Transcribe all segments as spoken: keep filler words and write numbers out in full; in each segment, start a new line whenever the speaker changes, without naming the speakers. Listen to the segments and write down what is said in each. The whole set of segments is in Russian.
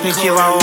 Помощники ВАО.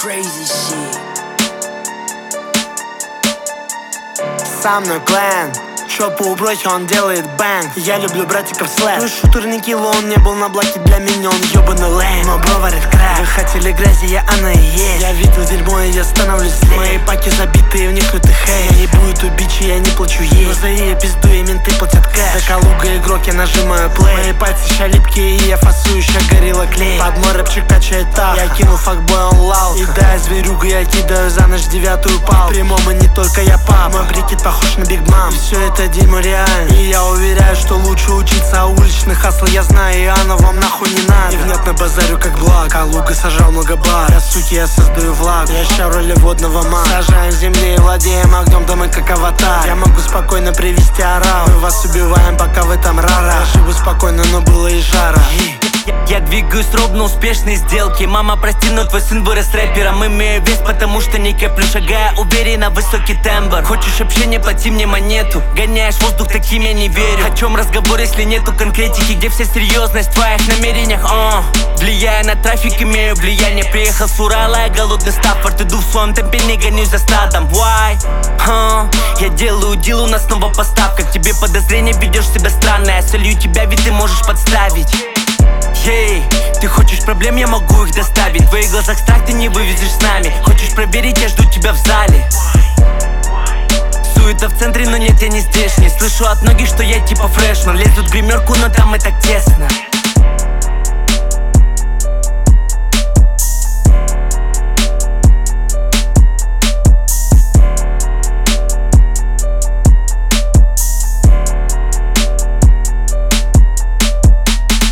Со мной Клен, чопу у брохи, он делает бэнг. Я люблю братиков слэп. Ну шутер Никила, он не был на блоке, для меня он ёбаный лейм. Но бро варит крэп. Вы хотели грязи, я она и есть. Я видел дерьмо, и я становлюсь злей. Мои паки забитые, в них лютый хейт. Я не буду убить, я не плачу ей. Но за ее пизду и менты платят кэш. За Калуга игрок, я нажимаю плей. Мои пальцы ща липкие, и я фасую, ща горилла клей. Под мой рэпчик качает так. Я кинул факбой, он лал. И да, зверюга, я кидаю за ночь девятую пал. Прямом и не только я пап. Мой прикид похож на Биг Мам. Все это дерьмо реально. И я уверяю, что лучше учиться, а уличных хасл я знаю. И оно вам нахуй не надо. Невнятно базарю как благ. Калуга сажал много бар. Я, суки, я создаю влаг. Я ща в роли водного мага. Сажаем земли и владеем огнем, да мы как аватар. Я могу спокойно привести орал. Мы вас убиваем, пока вы там рара. Я живу спокойно, но было и жара.
Я двигаюсь ровно, успешные сделки. Мама, прости, но твой сын вырос рэпером. Имею вес, потому что не кеплю, шагая уверенно, высокий тембр. Хочешь общение, плати мне монету. Гоняешь воздух, таким я не верю. О чем разговор, если нету конкретики? Где вся серьезность в твоих намерениях? О, влияя на трафик, имею влияние. Приехал с Урала, я голодный Стаффорд. Иду в своем темпе, не гонюсь за стадом. Why? Huh? Я делаю дел, у нас снова поставка. К тебе подозрение, ведешь себя странно. Я солью тебя, ведь ты можешь подставить. Ей, ты хочешь проблем, я могу их доставить. В твоих глазах страх ты не вывезешь с нами. Хочешь проверить, я жду тебя в зале. Суета в центре, но нет, я не здешний. Слышу от многих, что я типа фрешман. Лезут в гримерку, но там и так тесно.